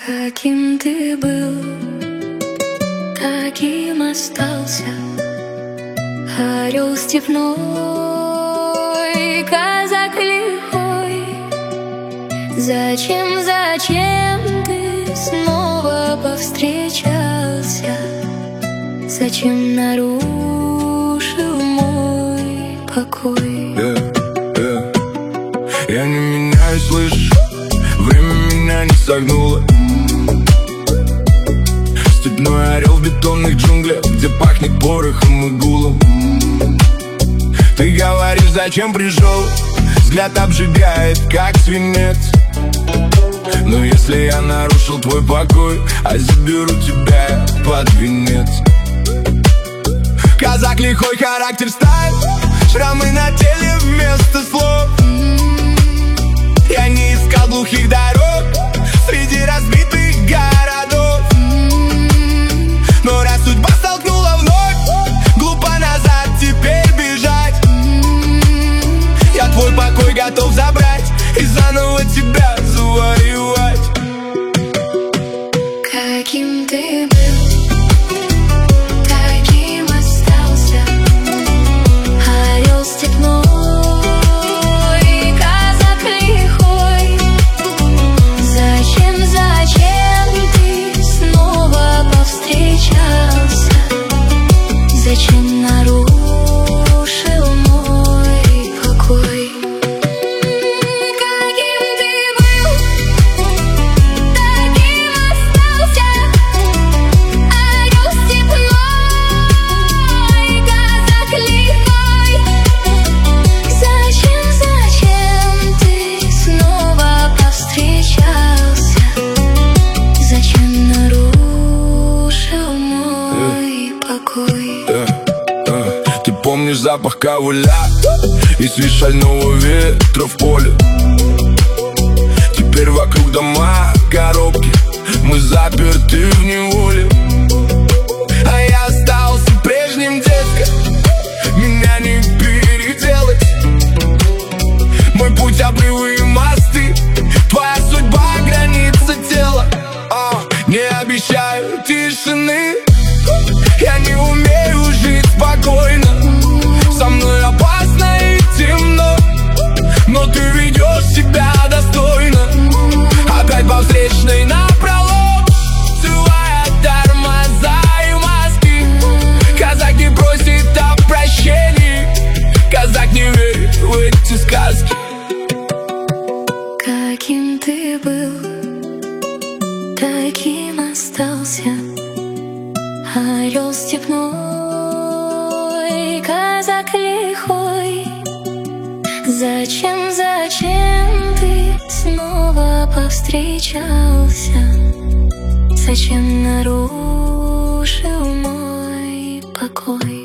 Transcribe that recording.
Каким ты был, таким остался. Орел степной, казак лихой. Зачем ты снова повстречался? Зачем нарушил мой покой? Я не меняюсь, слышишь? Время меня не согнуло. Степной орел в бетонных джунглях, где пахнет порохом и гулом. Ты говоришь, зачем пришел? Взгляд обжигает, как свинец. Но если я нарушил твой покой, а заберу тебя под венец. Казак лихой, характер сталь, шрамы на теле вместо слов. Я не искал глухих дорог среди разбитых городов. Но раз судьба столкнула вновь, глупо назад теперь бежать. Я твой покой готов забрать и заново тебя завоевать. Каким ты был, таким остался. Орел степной, казак лихой. Зачем ты снова повстречался? Зачем нарушил мой покой? Каким ты был, таким остался. Орел степной, казак лихой. Зачем ты снова повстречался? Зачем нарушил мой покой? Ты помнишь запах ковыля и свист шального ветра в поле? Теперь вокруг дома, коробки, мы заперты в неволе. А я остался прежним, детка, меня не переделать. Мой путь обрывы и мосты, твоя судьба граница тела. Не обещаю тишины, я не умею жить спокойно. Со мной опасно и темно, но ты ведешь себя достойно. Опять по встречной напролом, срывая тормоза и маски. Казак не просит о прощении, казак не верит в эти сказки. Каким ты был, таким остался. Орел степной, казак лихой. Зачем ты снова повстречался? Зачем нарушил мой покой?